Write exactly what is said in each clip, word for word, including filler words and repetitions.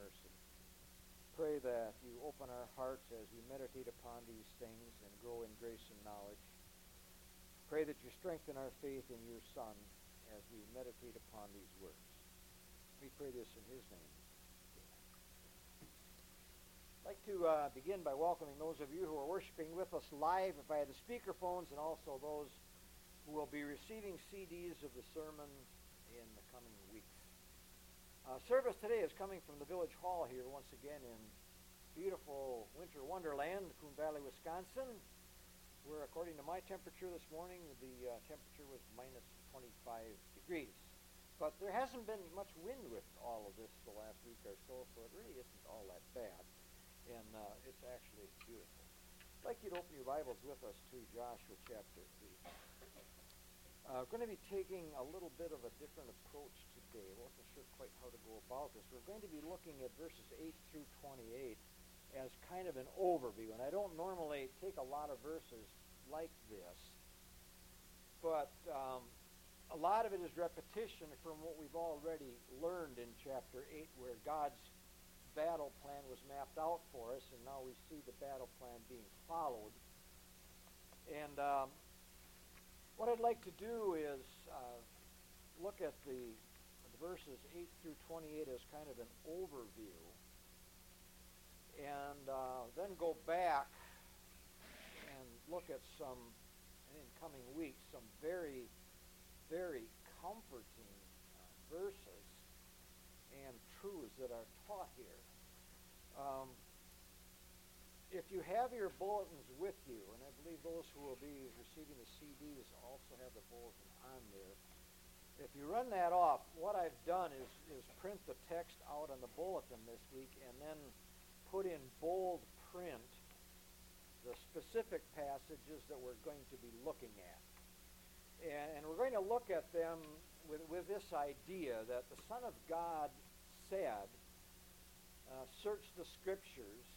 mercy. Pray that you open our hearts as we meditate upon these things and grow in grace and knowledge. Pray that you strengthen our faith in your Son as we meditate upon these words. We pray this in his name. I'd like to uh, begin by welcoming those of you who are worshiping with us live via the speakerphones, and also those who will be receiving C Ds of the sermon in the coming weeks. Uh, service today is coming from the Village Hall here once again in beautiful winter wonderland, Coon Valley, Wisconsin, where according to my temperature this morning, the uh, temperature was minus twenty-five degrees. But there hasn't been much wind with all of this the last week or so, so it really isn't all that bad. And uh, it's actually beautiful. I'd like you to open your Bibles with us to Joshua chapter three. Uh, we're going to be taking a little bit of a different approach today. I wasn't sure quite how to go about this. We're going to be looking at verses eight through twenty-eight as kind of an overview. And I don't normally take a lot of verses like this, but um, a lot of it is repetition from what we've already learned in chapter eight, where God's battle plan was mapped out for us, and now we see the battle plan being followed. And um, what I'd like to do is uh, look at the, the verses eight through twenty-eight as kind of an overview, and uh, then go back and look at some, in coming weeks, some very, very comforting uh, verses and truths that are taught here. Um, if you have your bulletins with you, and I believe those who will be receiving the C Ds also have the bulletin on there, if you run that off, what I've done is, is print the text out on the bulletin this week and then put in bold print the specific passages that we're going to be looking at. And, and we're going to look at them with, with this idea that the Son of God said, uh, search the Scriptures,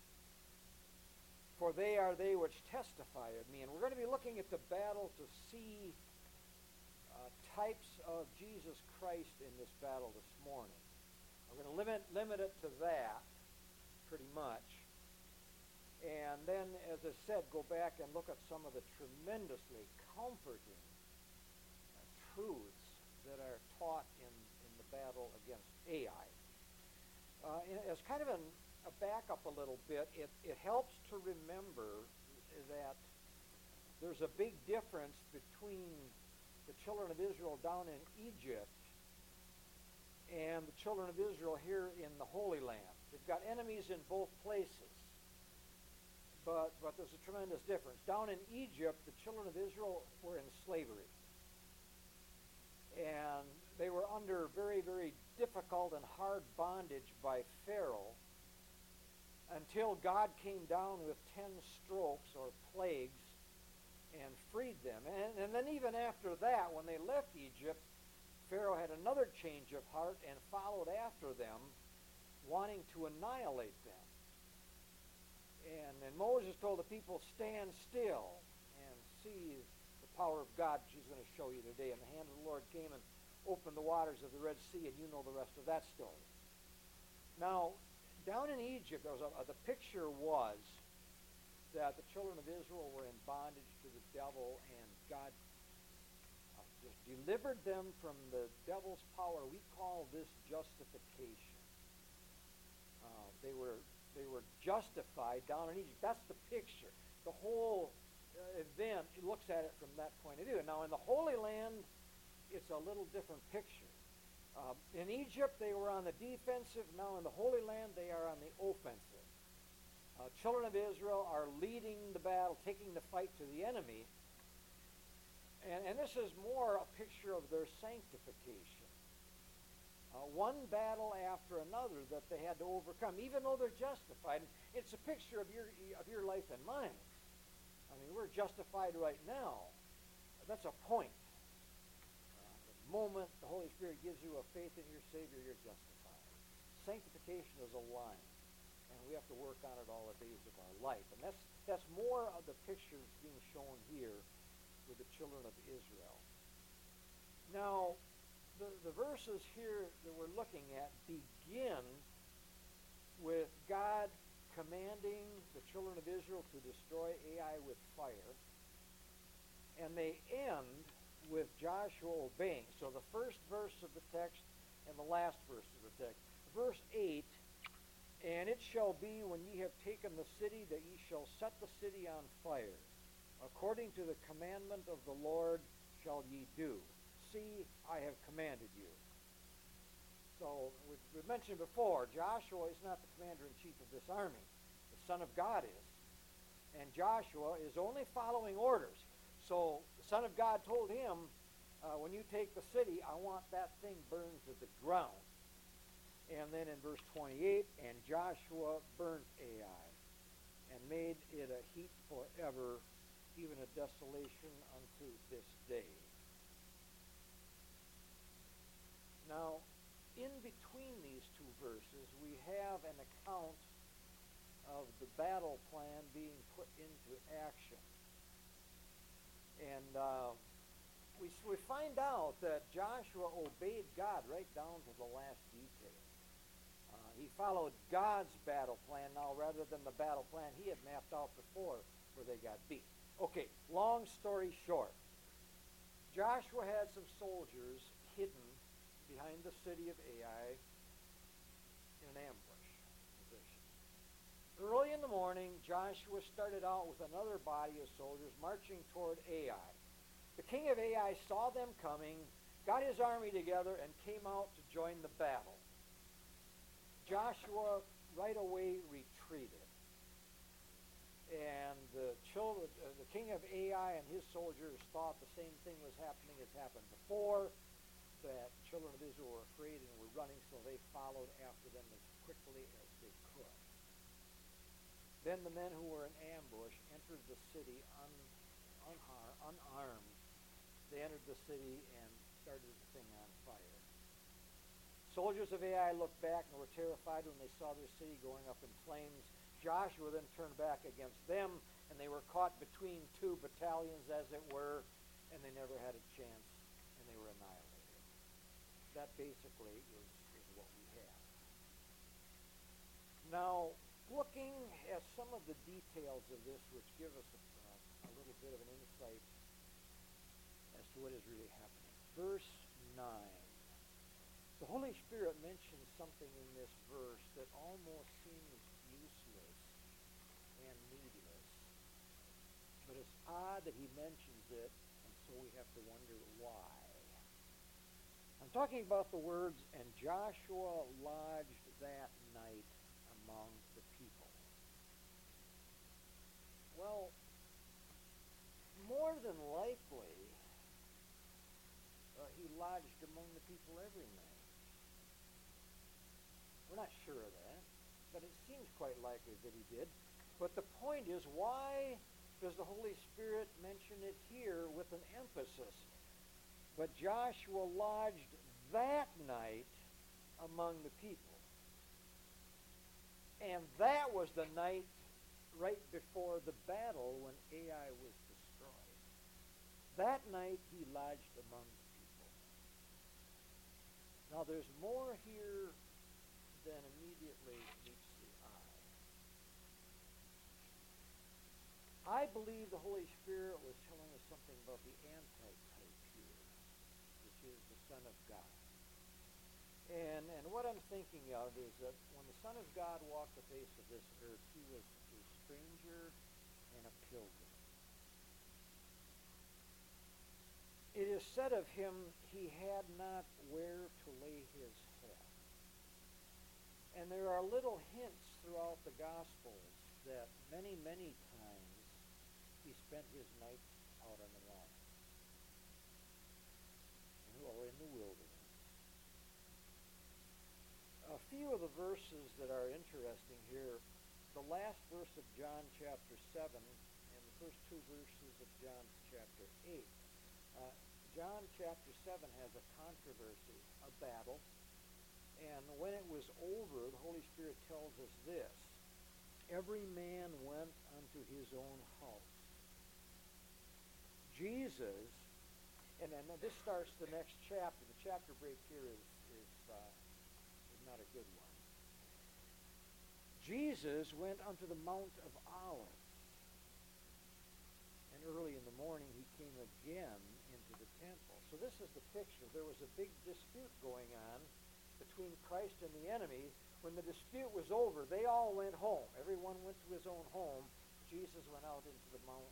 for they are they which testify of me. And we're going to be looking at the battle to see uh, types of Jesus Christ in this battle this morning. We're going to limit, limit it to that, pretty much. And then, as I said, go back and look at some of the tremendously comforting uh, truths that are taught in, in the battle against Ai. Uh, as kind of an, a backup a little bit, it, it helps to remember that there's a big difference between the children of Israel down in Egypt and the children of Israel here in the Holy Land. They've got enemies in both places, but, but there's a tremendous difference. Down in Egypt, the children of Israel were in slavery, and they were under very, very difficult and hard bondage by Pharaoh until God came down with ten strokes or plagues and freed them. And, and then even after that, when they left Egypt, Pharaoh had another change of heart and followed after them, wanting to annihilate them. And, and Moses told the people, stand still and see the power of God she's going to show you today. And the hand of the Lord came and opened the waters of the Red Sea, and you know the rest of that story. Now, down in Egypt, there was a, uh, the picture was that the children of Israel were in bondage to the devil, and God uh, just delivered them from the devil's power. We call this justification. Uh, they were they were justified down in Egypt. That's the picture. The whole uh, event, it looks at it from that point of view. Now, in the Holy Land, it's a little different picture. Uh, in Egypt, they were on the defensive. Now, in the Holy Land, they are on the offensive. Uh, children of Israel are leading the battle, taking the fight to the enemy. And, and this is more a picture of their sanctification. Uh, one battle after another that they had to overcome, even though they're justified. It's a picture of your, of your life and mine. I mean, we're justified right now. That's a point. Moment the Holy Spirit gives you a faith in your Savior, you're justified. Sanctification is a line, and we have to work on it all the days of our life. And that's that's more of the picture that's being shown here with the children of Israel. Now, the, the verses here that we're looking at begin with God commanding the children of Israel to destroy Ai with fire. And they end with Joshua obeying. So the first verse of the text and the last verse of the text. Verse eight, and it shall be when ye have taken the city that ye shall set the city on fire. According to the commandment of the Lord shall ye do. See, I have commanded you. So we've, we've mentioned before, Joshua is not the commander-in-chief of this army. The Son of God is. And Joshua is only following orders. So the Son of God told him, uh, when you take the city, I want that thing burned to the ground. And then in verse twenty-eight, and Joshua burnt Ai, and made it a heap forever, even a desolation unto this day. Now, in between these two verses, we have an account of the battle plan being put into action. And uh, we, we find out that Joshua obeyed God right down to the last detail. Uh, he followed God's battle plan now rather than the battle plan he had mapped out before where they got beat. Okay, long story short. Joshua had some soldiers hidden behind the city of Ai in an ambush position. Early in the morning, Joshua started out with another body of soldiers marching toward Ai. The king of Ai saw them coming, got his army together, and came out to join the battle. Joshua right away retreated. And the children, uh, the king of Ai and his soldiers thought the same thing was happening as happened before, that the children of Israel were afraid and were running, so they followed after them as quickly as they could. Then the men who were in ambush entered the city un, unhar, unarmed. They entered the city and started the thing on fire. Soldiers of Ai looked back and were terrified when they saw their city going up in flames. Joshua then turned back against them, and they were caught between two battalions, as it were, and they never had a chance, and they were annihilated. That basically is, is what we have. Now, looking at some of the details of this, which give us a, uh, a little bit of an insight as to what is really happening. Verse nine. The Holy Spirit mentions something in this verse that almost seems useless and needless. But it's odd that he mentions it, and so we have to wonder why. I'm talking about the words, and Joshua lodged that night among the people. Well, more than likely, uh, he lodged among the people every night. We're not sure of that, but it seems quite likely that he did. But the point is, why does the Holy Spirit mention it here with an emphasis? But Joshua lodged that night among the people. And that was the night right before the battle when Ai was destroyed. That night he lodged among the people. Now there's more here than immediately meets the eye. I believe the Holy Spirit was telling us something about the antitype here, which is the Son of God. And and what I'm thinking of is that when the Son of God walked the face of this earth, he was a stranger and a pilgrim. It is said of him, he had not where to lay his head. And there are little hints throughout the Gospels that many, many times he spent his nights out on the mountain or in the wilderness. A few of the verses that are interesting here, the last verse of John chapter seven and the first two verses of John chapter eight. Uh, John chapter seven has a controversy, a battle. And when it was over, the Holy Spirit tells us this: every man went unto his own house. Jesus, and then this starts the next chapter. The chapter break here is is, uh, is not a good one. Jesus went unto the Mount of Olives. And early in the morning he came again into the temple. So this is the picture. There was a big dispute going on between Christ and the enemy. When the dispute was over, they all went home. Everyone went to his own home. Jesus went out into the mountain.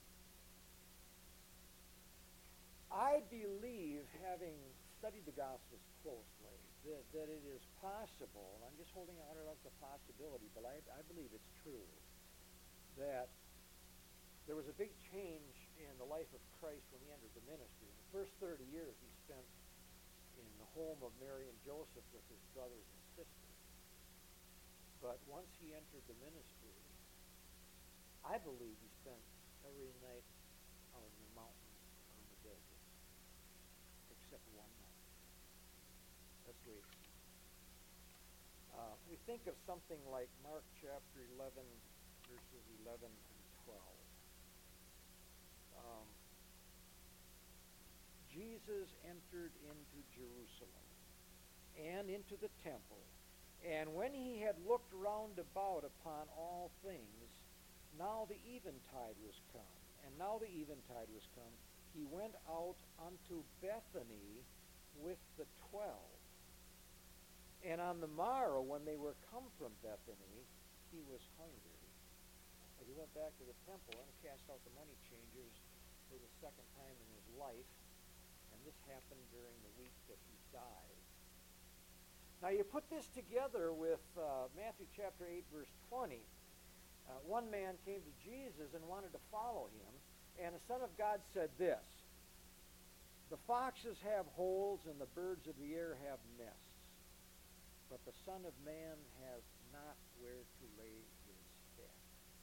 I believe, having studied the Gospels closely, that, that it is possible, and I'm just holding out it as a possibility, but I, I believe it's true, that there was a big change in the life of Christ when he entered the ministry. In the first thirty years he spent in the home of Mary and Joseph with his brothers and sisters. But once he entered the ministry, I believe he spent every night out in the mountains or in the desert, except one night. That's the way it seems. Uh, we think of something like Mark chapter eleven, verses eleven and twelve. Um, Jesus entered into Jerusalem and into the temple, and when he had looked round about upon all things, now the eventide was come, and now the eventide was come, he went out unto Bethany with the twelve. And on the morrow, when they were come from Bethany, he was hungry. And he went back to the temple and cast out the money changers for the second time in his life. And this happened during the week that he died. Now you put this together with uh, Matthew chapter eight, verse twenty. Uh, one man came to Jesus and wanted to follow him, and the Son of God said this, the foxes have holes and the birds of the air have nests, but the Son of Man has not where to lay his head.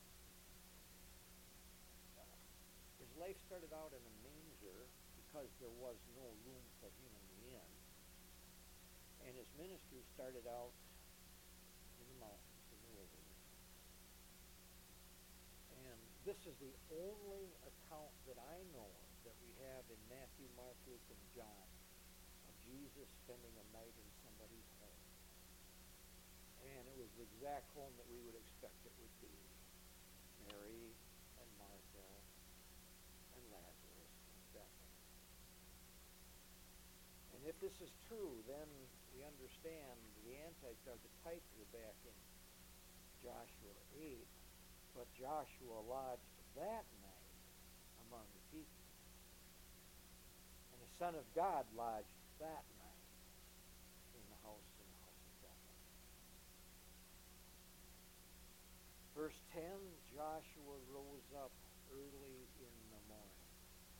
Uh, his life started out in a manger because there was no room for him in the inn, and his ministry started out in the mountains, in the wilderness. And this is the only account that I know of that we have in Matthew, Mark, Luke, and John of Jesus spending a night in somebody's home. And it was the exact home that we would expect it would be. Mary and Martha and Lazarus and Bethany. And if this is true, then we understand the Antichrist, the types are back in Joshua eight. But Joshua lodged that night among the people. And the Son of God lodged that night in the house in the house of Bethany. Verse ten, Joshua rose up early in the morning.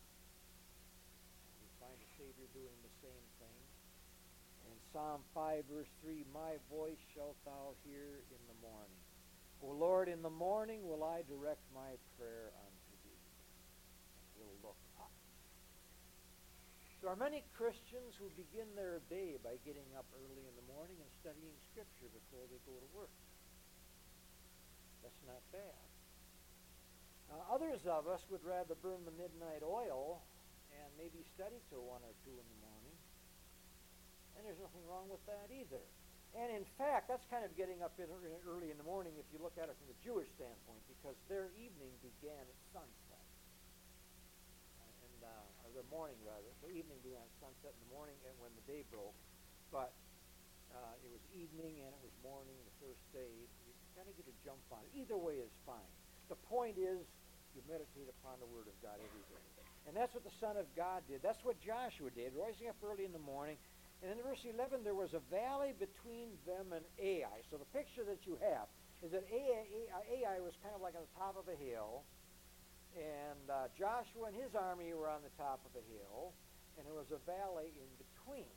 We find the Savior doing the same thing. And Psalm five, verse three, my voice shalt thou hear in the morning. O Lord, in the morning will I direct my prayer unto thee. And he'll look up. There are many Christians who begin their day by getting up early in the morning and studying Scripture before they go to work. That's not bad. Uh, others of us would rather burn the midnight oil and maybe study till one or two in the morning. And there's nothing wrong with that either. And in fact, that's kind of getting up in early in the morning if you look at it from the Jewish standpoint, because their evening began at sunset. And, uh, or their morning, rather. The evening began at sunset in the morning and when the day broke. But uh, it was evening and it was morning the first day. You kind of get a jump on it. Either way is fine. The point is, you meditate upon the Word of God every day. And that's what the Son of God did. That's what Joshua did, rising up early in the morning. And in verse eleven, there was a valley between them and Ai. So the picture that you have is that Ai, Ai was kind of like on the top of a hill, and uh, Joshua and his army were on the top of a hill, and there was a valley in between.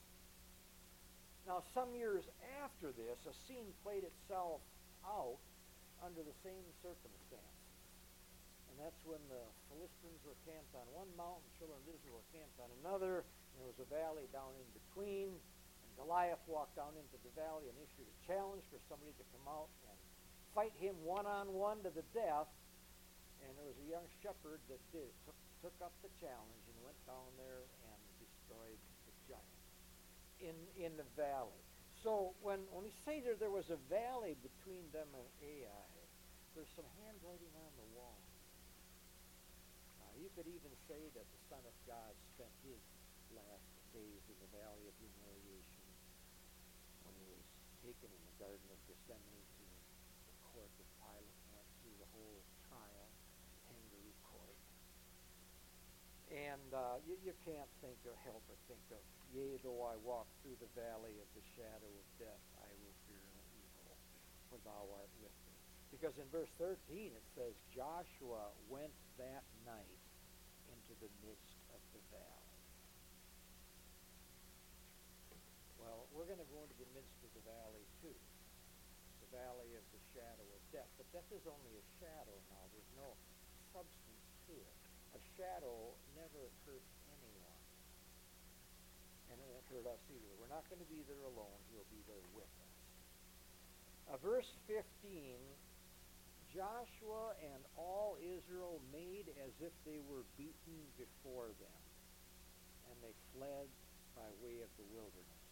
Now, some years after this, a scene played itself out under the same circumstance. And that's when the Philistines were camped on one mountain, children of Israel were camped on another, and there was a valley down in between, and Goliath walked down into the valley and issued a challenge for somebody to come out and fight him one-on-one to the death, and there was a young shepherd that did took, took up the challenge and went down there and destroyed the giant in, in the valley. So when, when we say that there was a valley between them and Ai, there's some handwriting on the wall. Now, you could even say that the Son of God spent his last days in the valley of humiliation when he was taken in the Garden of Gethsemane to the court of Pilate, went through the whole trial, kangaroo court. And uh, you, you can't think or help but think of, yea, though I walk through the valley of the shadow of death, I will fear no evil, for thou art with me. Because in verse thirteen it says, Joshua went that night into the midst of the valley. Well, we're going to go into the midst of the valley too. The valley of the shadow of death. But death is only a shadow now. There's no substance to it. A shadow never hurts anyone. And it won't hurt us either. We're not going to be there alone. He'll be there with us. Uh, verse fifteen, Joshua and all Israel made as if they were beaten before them, and they fled by way of the wilderness.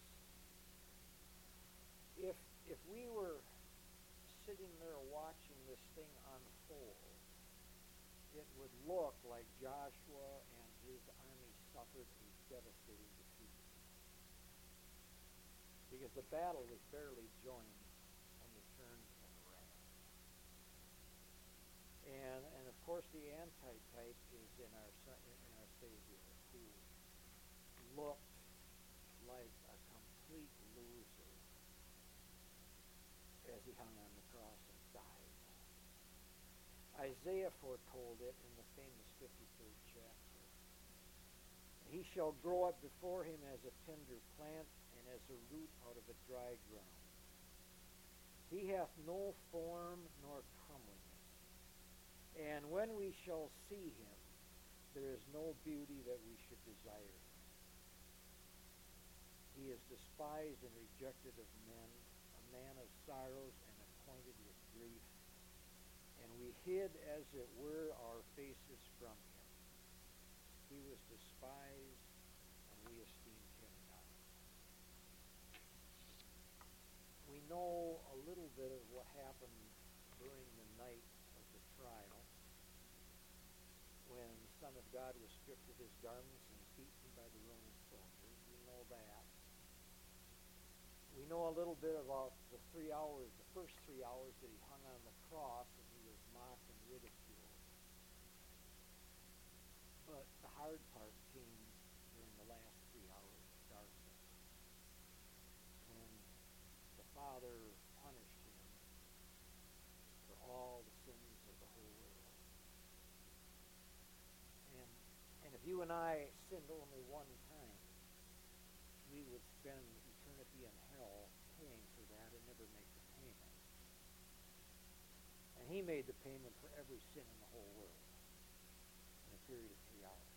If, if we were sitting there watching this thing unfold, it would look like Joshua and his army suffered a devastating defeat. Because the battle was barely joined when they turned and ran. And, and of course the antitype is in our, in our Savior, who looked like a complete loser as he hung on the cross and died. Isaiah foretold it in the famous fifty-third chapter. He shall grow up before him as a tender plant and as a root out of a dry ground. He hath no form nor comeliness. And when we shall see him, there is no beauty that we should desire him. He is despised and rejected of men, a man of sorrows and acquainted with grief. And we hid, as it were, our faces from him. He was despised, and we esteemed him not. We know a little bit of what happened during the night of the trial, when the Son of God was stripped of his garments and beaten by the Roman soldiers. We know that. We know a little bit about the three hours, the first three hours that he hung on the cross and he was mocked and ridiculed. But the hard part came during the last three hours of darkness, when the Father punished him for all the sins of the whole world. And, and if you and I sinned only one time, we would spend eternity in hell paying for that and never make the payment. And he made the payment for every sin in the whole world in a period of three hours.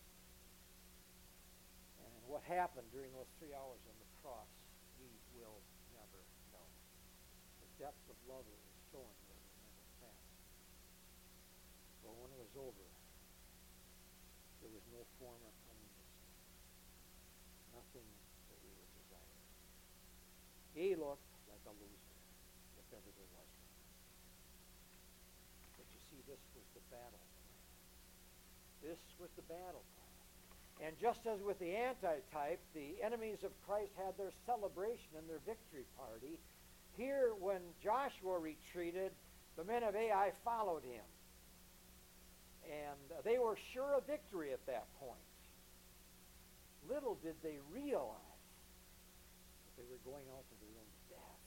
And what happened during those three hours on the cross, we will never know. The depth of love that was shown there will never pass. But when it was over, there was no form or comeliness, nothing that we would desire. He looked like a loser, if ever there was one. But you see, this was the battle plan. This was the battle plan. And just as with the antitype, the enemies of Christ had their celebration and their victory party, here when Joshua retreated, the men of Ai followed him. And uh, they were sure of victory at that point. Little did they realize that they were going out to their own death.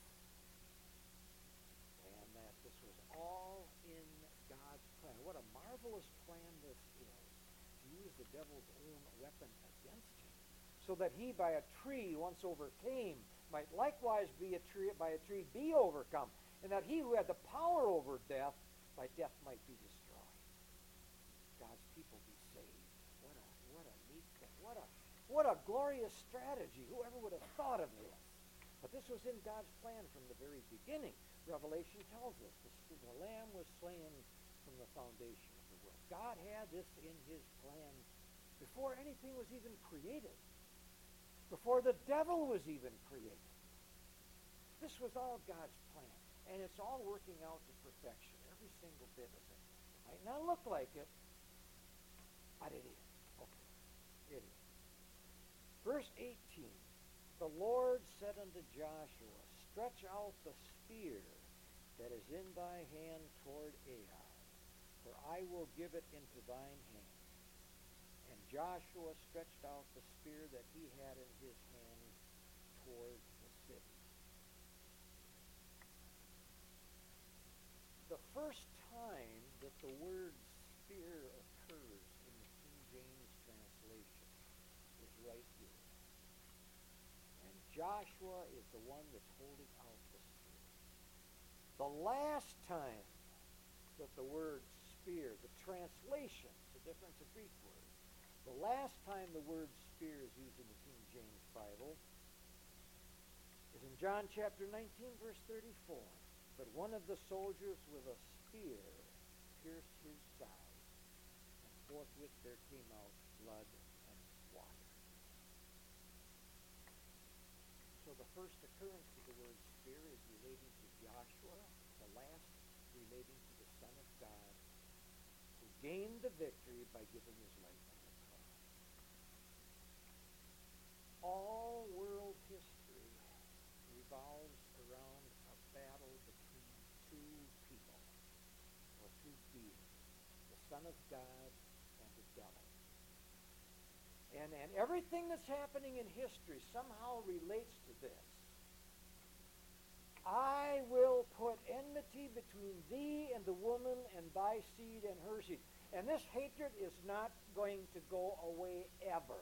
And that this was all in God's plan. What a marvelous plan this is, to use the devil's own weapon against him, so that he by a tree once overcame might likewise be a tree, by a tree be overcome, and that he who had the power over death, by death might be destroyed. God's people be saved. What a what a neat thing. What a what a glorious strategy. Whoever would have thought of this? But this was in God's plan from the very beginning. Revelation tells us the, the Lamb was slain from the foundation of the world. God had this in his plan before anything was even created, before the devil was even created. This was all God's plan. And it's all working out to perfection. Every single bit of it. It might not look like it, but it is. Okay. It is. Verse eighteen. The Lord said unto Joshua, stretch out the spear that is in thy hand toward Ai, for I will give it into thine hand. And Joshua stretched out the spear that he had in his hand toward the city. The first time that the word spear occurs in the King James translation is right here. And Joshua is the one that's holding out the spear. The last time that the word spear, the translation, it's a difference of Greek word. The last time the word spear is used in the King James Bible is in John chapter nineteen, verse thirty-four. But one of the soldiers with a spear pierced his side, and forthwith there came out blood and water. So the first occurrence of the word spear is relating to Joshua, the last relating to the Son of God, who gained the victory by giving his life on the cross. All world history revolves around a battle between two people, or two beings, the Son of God and the devil. And, and everything that's happening in history somehow relates to this. I will put enmity between thee and the woman and thy seed and her seed. And this hatred is not going to go away ever.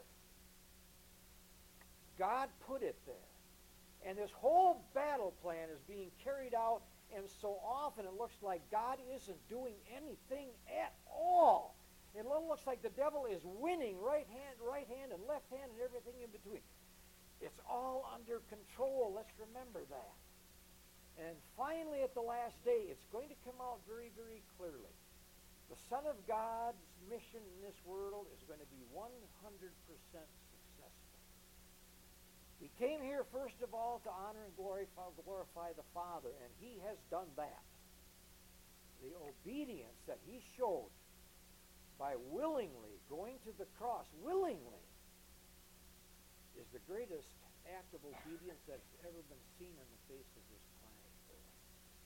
God put it there. And this whole battle plan is being carried out, and so often it looks like God isn't doing anything at all. It looks like the devil is winning right hand, right hand, and left hand, and everything in between. It's all under control. Let's remember that. And finally, at the last day, it's going to come out very, very clearly. The Son of God's mission in this world is going to be one hundred percent successful. He came here, first of all, to honor and glorify, glorify the Father, and he has done that. The obedience that he showed by willingly going to the cross, willingly, is the greatest act of obedience that's ever been seen on the face of this planet Earth.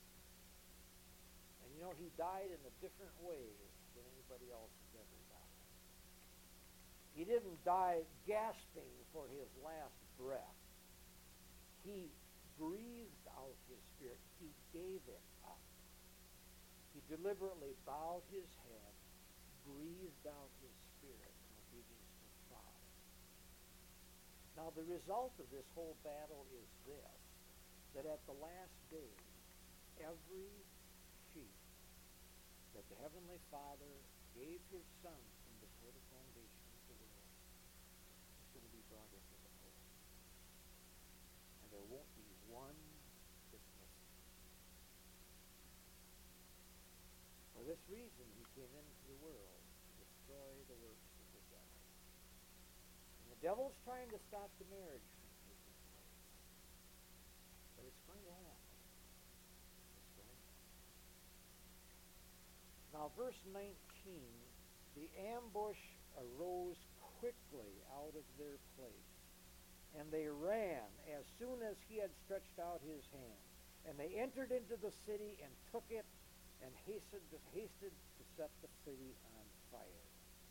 And you know, he died in a different way than anybody else has ever died. He didn't die gasping for his last breath. He breathed out his spirit. He gave it up. He deliberately bowed his head, breathed out his spirit in obedience to the Father. Now, the result of this whole battle is this, that at the last day, every sheep that the Heavenly Father gave his Son from before the foundation of the world is going to be brought into the fold. And there won't be one that's missing. For this reason, he came into the world to destroy the works of the devil. And the devil's trying to stop the marriage from taking place. But it's going to happen. It's going to happen. Now, verse nineteen, the ambush arose quickly out of their place, and they ran as soon as he had stretched out his hand. And they entered into the city and took it, and hastened to, hasted to set the city on fire.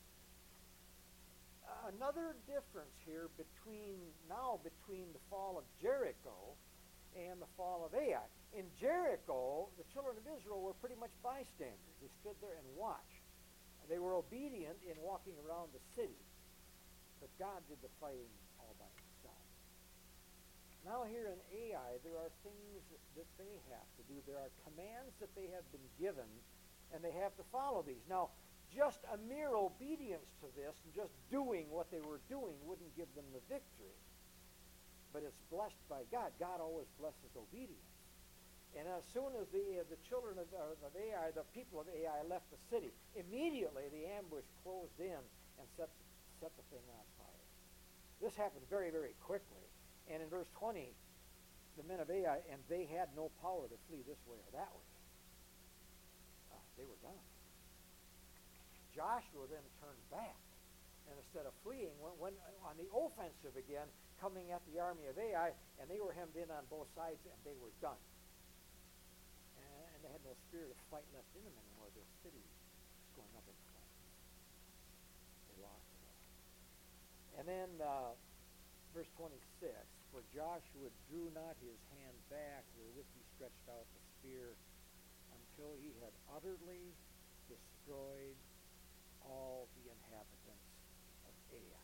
Uh, another difference here between now between the fall of Jericho and the fall of Ai. In Jericho, the children of Israel were pretty much bystanders. They stood there and watched. They were obedient in walking around the city. But God did the fighting all by himself. Now here in Ai, there are things that they have to do. There are commands that they have been given, and they have to follow these. Now, just a mere obedience to this and just doing what they were doing wouldn't give them the victory. But it's blessed by God. God always blesses obedience. And as soon as the, uh, the children of, uh, of Ai, the people of Ai left the city, immediately the ambush closed in and set, set the thing on fire. This happened very, very quickly. And in verse twenty, the men of Ai, and they had no power to flee this way or that way. Uh, they were done. Joshua then turned back, and instead of fleeing, went, went on the offensive again, coming at the army of Ai, and they were hemmed in on both sides, and they were done. And, and they had no spirit of fight left in them anymore. Their city was going up in flames. They lost it all. And then uh, verse twenty-six, for Joshua drew not his hand back wherewith he stretched out the spear until he had utterly destroyed all the inhabitants of Ai.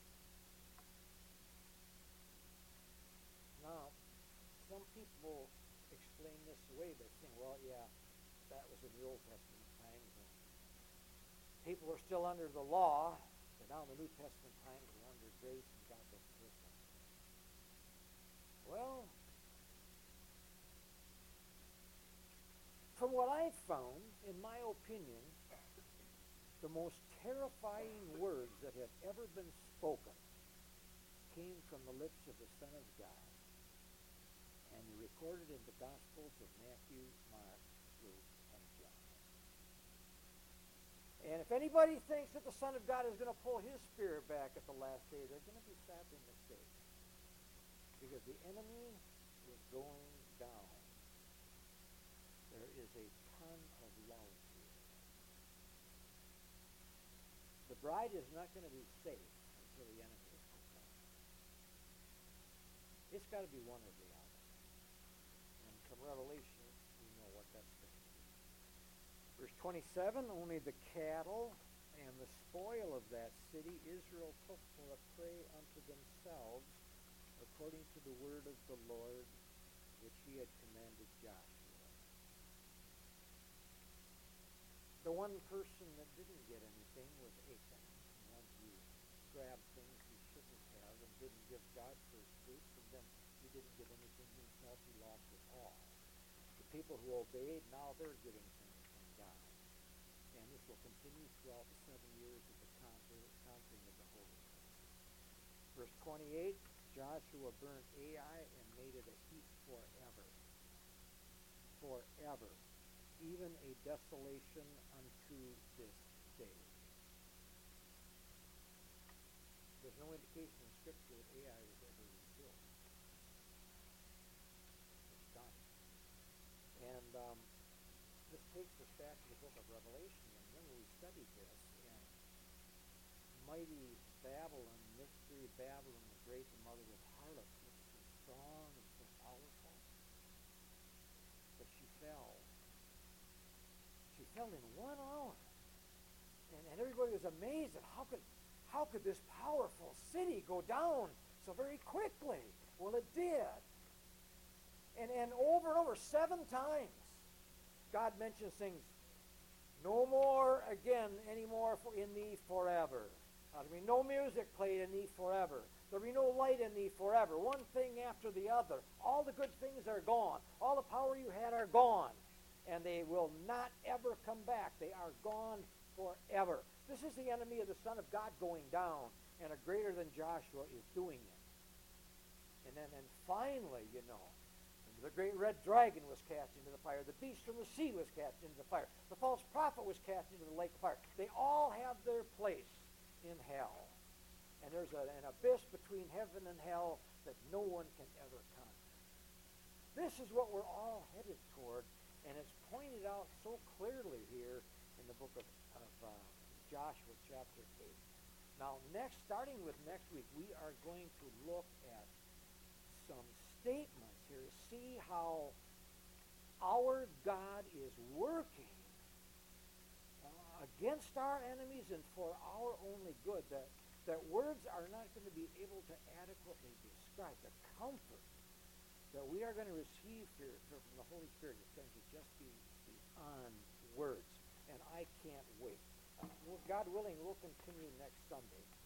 Now, some people explain this away by saying, well, yeah, that was in the Old Testament times, and people were still under the law, but now in the New Testament times we're under grace and God doesn't work that way. Well, from what I've found, in my opinion, the most terrifying words that have ever been spoken came from the lips of the Son of God, and they're recorded in the Gospels of Matthew, Mark, Luke, and John. And if anybody thinks that the Son of God is going to pull his spirit back at the last day, they're going to be sadly mistaken, because the enemy is going down. There is a ton of love here. The bride is not going to be safe until the enemy is put down. It's got to be one or the other. And from Revelation, we know what that's going to be. Verse twenty-seven, only the cattle and the spoil of that city Israel took for a prey unto themselves, according to the word of the Lord, which he had commanded Joshua. The one person that didn't get anything was Achan, the one who grabbed things he shouldn't have and didn't give God first fruits, and then he didn't get anything himself, he lost it all. The people who obeyed, now they're getting things from God. And this will continue throughout the seven years of the conquer, conquering of the Holy Land. Verse twenty-eight, Joshua burnt Ai and made it a heap forever. Forever. Even a desolation unto this day. There's no indication in Scripture that Ai was ever rebuilt. It's done. And um, this takes us back to the book of Revelation. And remember, we studied this, and mighty Babylon, mystery Babylon, the great, the mother of harlots, was so strong and so powerful, but she fell. She fell in one hour. And, and everybody was amazed at how could, how could this powerful city go down so very quickly? Well, it did. And, and over and over, seven times, God mentions things, no more again anymore for in thee forever. Uh, there'll be no music played in thee forever. There'll be no light in thee forever. One thing after the other. All the good things are gone. All the power you had are gone. And they will not ever come back. They are gone forever. This is the enemy of the Son of God going down, and a greater than Joshua is doing it. And then and finally, you know, the great red dragon was cast into the fire. The beast from the sea was cast into the fire. The false prophet was cast into the lake of fire. They all have their place in hell. And there's a, an abyss between heaven and hell that no one can ever conquer. This is what we're all headed toward. And it's pointed out so clearly here in the book of, of uh, Joshua chapter eight. Now, next, starting with next week, we are going to look at some statements here to see how our God is working uh, against our enemies and for our only good. That, that words are not going to be able to adequately describe the comfort that we are going to receive here from the Holy Spirit. Is going to just be beyond words. And I can't wait. Uh, God willing, we'll continue next Sunday.